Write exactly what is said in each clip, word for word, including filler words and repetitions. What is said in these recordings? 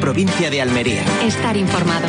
provincia de Almería. Estar informado.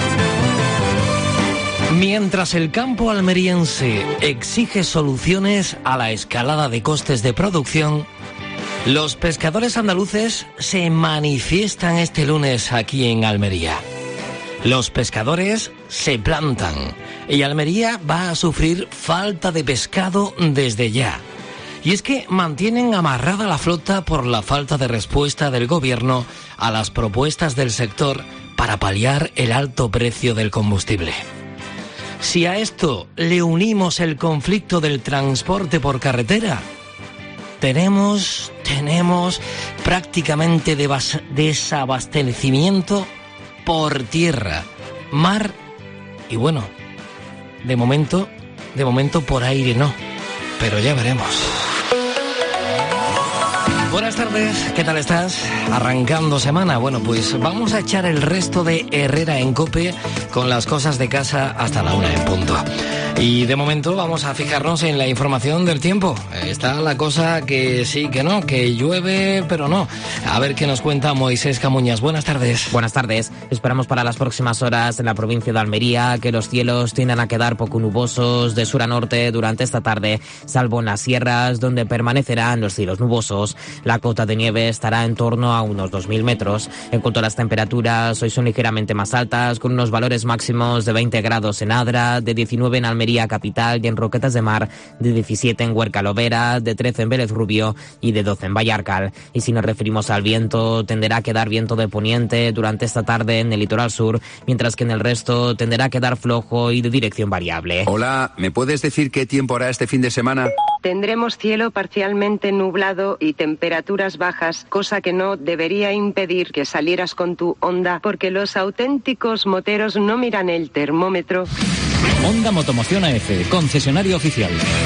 Mientras el campo almeriense exige soluciones a la escalada de costes de producción, los pescadores andaluces se manifiestan este lunes aquí en Almería. Los pescadores se plantan y Almería va a sufrir falta de pescado desde ya. Y es que mantienen amarrada la flota por la falta de respuesta del gobierno a las propuestas del sector para paliar el alto precio del combustible. Si a esto le unimos el conflicto del transporte por carretera, tenemos, tenemos prácticamente devas- desabastecimiento por tierra, mar y bueno, de momento, de momento por aire no, pero ya veremos. Buenas tardes, ¿qué tal estás? Arrancando semana. Bueno, pues vamos a echar el resto de Herrera en Cope con las cosas de casa hasta la una en punto. Y de momento vamos a fijarnos en la información del tiempo. Está la cosa que sí, que no, que llueve, pero no. A ver qué nos cuenta Moisés Camuñas. Buenas tardes. Buenas tardes. Esperamos para las próximas horas en la provincia de Almería que los cielos tiendan a quedar poco nubosos de sur a norte durante esta tarde, salvo en las sierras donde permanecerán los cielos nubosos. La cota de nieve estará en torno a unos dos mil metros. En cuanto a las temperaturas, hoy son ligeramente más altas, con unos valores máximos de veinte grados en Adra, de diecinueve en Almería capital y en Roquetas de Mar, de diecisiete en Huerca Lovera, de trece en Vélez Rubio y de doce en Vallarcal. Y si nos referimos al viento, tenderá a quedar viento de poniente durante esta tarde en el litoral sur, mientras que en el resto tenderá a quedar flojo y de dirección variable. Hola, ¿me puedes decir qué tiempo hará este fin de semana? Tendremos cielo parcialmente nublado y temperaturas bajas, cosa que no debería impedir que salieras con tu Honda, porque los auténticos moteros no miran el termómetro. Honda Motomoción A F, concesionario oficial.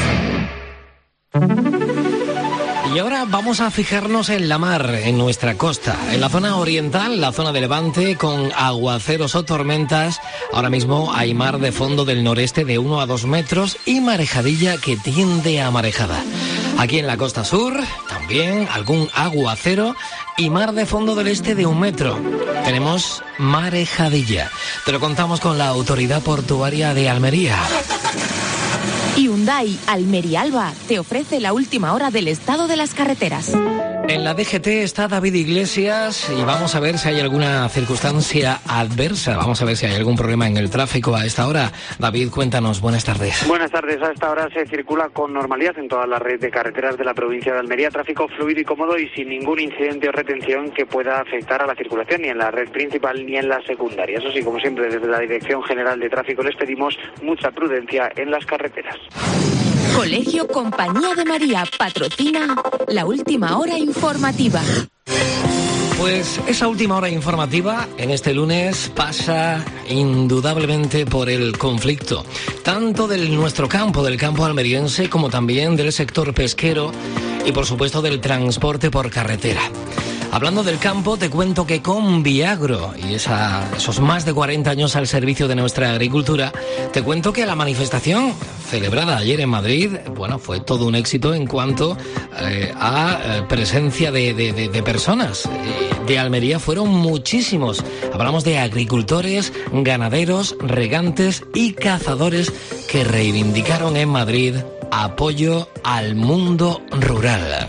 Y ahora vamos a fijarnos en la mar, en nuestra costa, en la zona oriental, la zona de Levante, con aguaceros o tormentas. Ahora mismo hay mar de fondo del noreste de uno a dos metros y marejadilla que tiende a marejada. Aquí en la costa sur, también algún aguacero y mar de fondo del este de un metro. Tenemos marejadilla. Te lo contamos con la Autoridad Portuaria de Almería. Hyundai Almería Alba te ofrece la última hora del estado de las carreteras. En la D G T está David Iglesias y vamos a ver si hay alguna circunstancia adversa. Vamos a ver si hay algún problema en el tráfico a esta hora. David, cuéntanos. Buenas tardes. Buenas tardes. A esta hora se circula con normalidad en toda la red de carreteras de la provincia de Almería. Tráfico fluido y cómodo y sin ningún incidente o retención que pueda afectar a la circulación ni en la red principal ni en la secundaria. Eso sí, como siempre, desde la Dirección General de Tráfico les pedimos mucha prudencia en las carreteras. Colegio Compañía de María patrocina la última hora informativa. Pues esa última hora informativa en este lunes pasa indudablemente por el conflicto, tanto de nuestro campo, del campo almeriense, como también del sector pesquero y por supuesto del transporte por carretera. Hablando del campo, te cuento que con Viagro y esa, esos más de cuarenta años al servicio de nuestra agricultura, te cuento que la manifestación celebrada ayer en Madrid, bueno, fue todo un éxito en cuanto eh, a eh, presencia de, de, de, de personas. Eh, de Almería fueron muchísimos. Hablamos de agricultores, ganaderos, regantes y cazadores que reivindicaron en Madrid apoyo al mundo rural.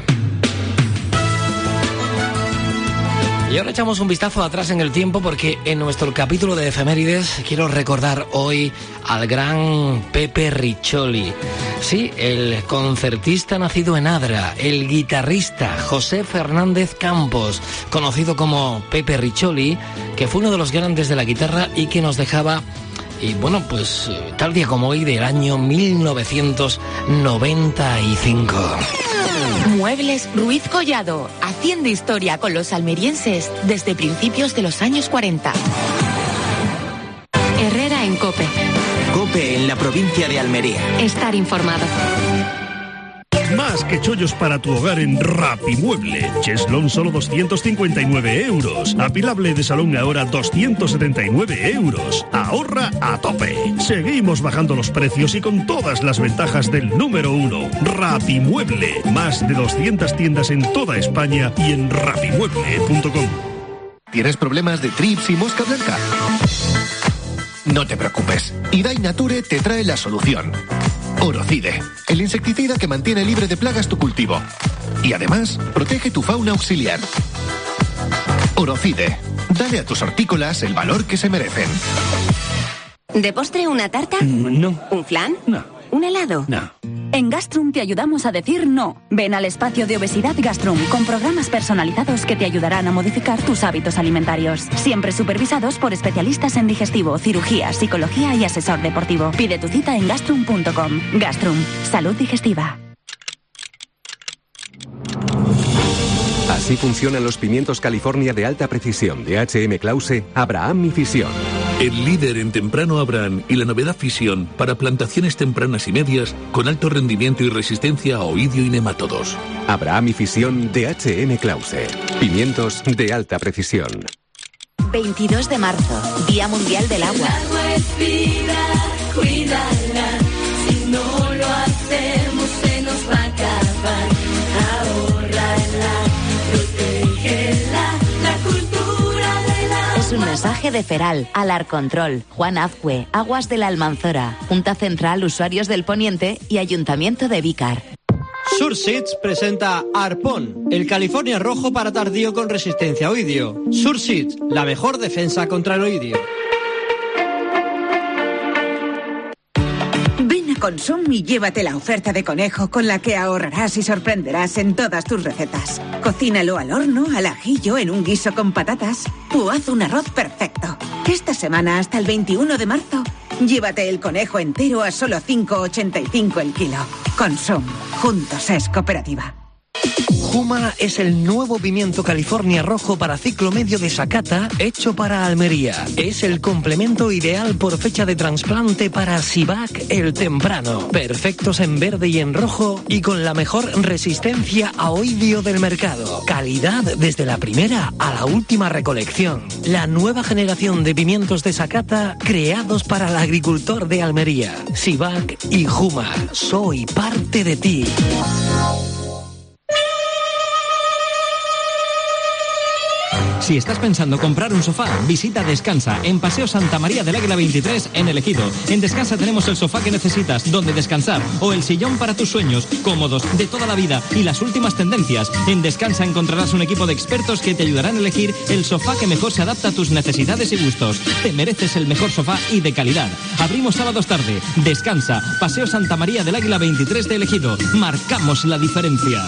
Y ahora echamos un vistazo atrás en el tiempo porque en nuestro capítulo de efemérides quiero recordar hoy al gran Pepe Riccioli. Sí, el concertista nacido en Adra, el guitarrista José Fernández Campos, conocido como Pepe Riccioli, que fue uno de los grandes de la guitarra y que nos dejaba, y bueno, pues tal día como hoy del año mil novecientos noventa y cinco. Muebles Ruiz Collado, haciendo historia con los almerienses desde principios de los años cuarenta. Herrera en Cope. Cope en la provincia de Almería. Estar informado. Más que chollos para tu hogar en Rapimueble. Cheslón solo doscientos cincuenta y nueve euros. Apilable de salón ahora doscientos setenta y nueve euros. Ahorra a tope. Seguimos bajando los precios y con todas las ventajas del número uno. Rapimueble. Más de doscientas tiendas en toda España y en rapimueble punto com. ¿Tienes problemas de trips y mosca blanca? No te preocupes. Idai Nature te trae la solución. Orocide, el insecticida que mantiene libre de plagas tu cultivo. Y además, protege tu fauna auxiliar. Orocide, dale a tus hortícolas el valor que se merecen. ¿De postre una tarta? No. ¿Un flan? No. ¿Un helado? No. En Gastrum te ayudamos a decir no. Ven al espacio de obesidad Gastrum con programas personalizados que te ayudarán a modificar tus hábitos alimentarios. Siempre supervisados por especialistas en digestivo, cirugía, psicología y asesor deportivo. Pide tu cita en gastrum punto com. Gastrum, salud digestiva. Así funcionan los pimientos California de alta precisión de H M Klause Abraham y Fisión. El líder en temprano Abraham y la novedad Fisión para plantaciones tempranas y medias con alto rendimiento y resistencia a oidio y nemátodos. Abraham y Fisión de H M Klause. Pimientos de alta precisión. veintidós de marzo, Día Mundial del Agua. El agua es vida, cuídala. Si no lo hacemos se nos va a acabar. Ahórrala, protégela, la cultura del agua. Es un mensaje de Feral, Alarcontrol, Juan Azcue, Aguas de la Almanzora, Junta Central Usuarios del Poniente y Ayuntamiento de Vícar. Surseeds presenta Arpón, el California rojo para tardío con resistencia a oidio. Surseeds, la mejor defensa contra el oidio. Ven a Consum y llévate la oferta de conejo con la que ahorrarás y sorprenderás en todas tus recetas. Cocínalo al horno, al ajillo, en un guiso con patatas o haz un arroz perfecto. Esta semana hasta el veintiuno de marzo, llévate el conejo entero a solo cinco ochenta y cinco el kilo. Consum. Juntos es cooperativa. Juma es el nuevo pimiento California rojo para ciclo medio de Sakata hecho para Almería. Es el complemento ideal por fecha de trasplante para Sivac el temprano. Perfectos en verde y en rojo y con la mejor resistencia a oidio del mercado. Calidad desde la primera a la última recolección. La nueva generación de pimientos de Sakata creados para el agricultor de Almería. Sivac y Juma. Soy parte de ti. Si estás pensando comprar un sofá, visita Descansa, en Paseo Santa María del Águila veintitrés, en El Ejido. En Descansa tenemos el sofá que necesitas, donde descansar, o el sillón para tus sueños, cómodos, de toda la vida y las últimas tendencias. En Descansa encontrarás un equipo de expertos que te ayudarán a elegir el sofá que mejor se adapta a tus necesidades y gustos. Te mereces el mejor sofá y de calidad. Abrimos sábados tarde. Descansa, Paseo Santa María del Águila veintitrés de El Ejido. Marcamos la diferencia.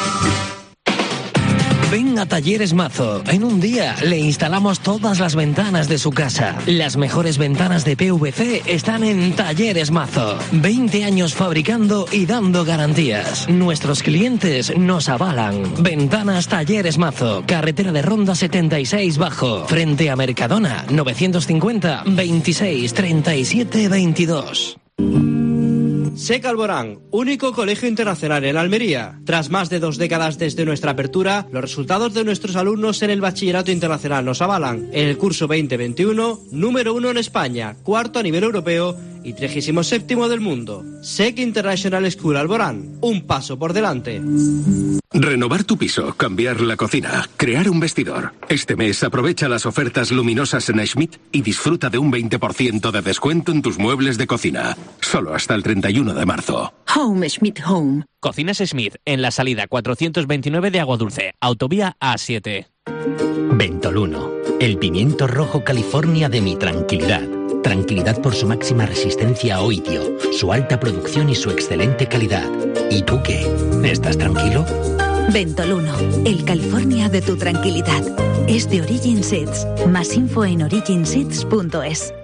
Ven a Talleres Mazo. En un día le instalamos todas las ventanas de su casa. Las mejores ventanas de P V C están en Talleres Mazo. veinte años fabricando y dando garantías. Nuestros clientes nos avalan. Ventanas Talleres Mazo. Carretera de Ronda setenta y seis Bajo. Frente a Mercadona. novecientos cincuenta, veintiséis, treinta y siete, veintidós. SEC Alborán, único colegio internacional en Almería. Tras más de dos décadas desde nuestra apertura, los resultados de nuestros alumnos en el bachillerato internacional nos avalan. En el curso veinte veintiuno, número uno en España, cuarto a nivel europeo y trigésimo séptimo del mundo. SEC International School Alborán, un paso por delante. Renovar tu piso, cambiar la cocina, crear un vestidor. Este mes aprovecha las ofertas luminosas en Schmidt y disfruta de un veinte por ciento de descuento en tus muebles de cocina. Solo hasta el treinta y uno de marzo. Home Schmidt Home. Cocinas Schmidt, en la salida cuatrocientos veintinueve de Agua Dulce, autovía A siete. Ventoluno, el pimiento rojo California de mi tranquilidad. Tranquilidad por su máxima resistencia a oidio, su alta producción y su excelente calidad. ¿Y tú qué? ¿Estás tranquilo? Ventoluno, el California de tu tranquilidad. Es de Origin Seeds. Más info en origin seeds punto es.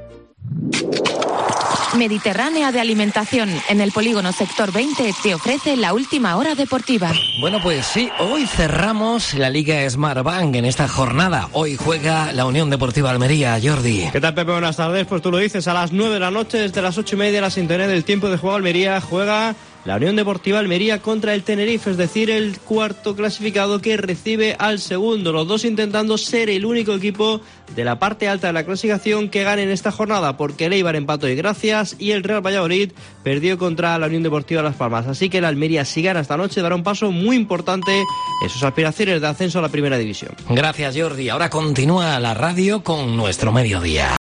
Mediterránea de Alimentación, en el polígono Sector veinte, te ofrece la última hora deportiva. Bueno, pues sí, hoy cerramos la Liga Smartbank en esta jornada. Hoy juega la Unión Deportiva Almería, Jordi. ¿Qué tal, Pepe? Buenas tardes. Pues tú lo dices, a las nueve de la noche, desde las ocho y media, la sintonía del tiempo de juego Almería juega la Unión Deportiva Almería contra el Tenerife, es decir, el cuarto clasificado que recibe al segundo. Los dos intentando ser el único equipo de la parte alta de la clasificación que gane en esta jornada, porque el Eibar empató y gracias, y el Real Valladolid perdió contra la Unión Deportiva Las Palmas. Así que el Almería, si gana esta noche, dará un paso muy importante en sus aspiraciones de ascenso a la primera división. Gracias, Jordi. Ahora continúa la radio con nuestro mediodía.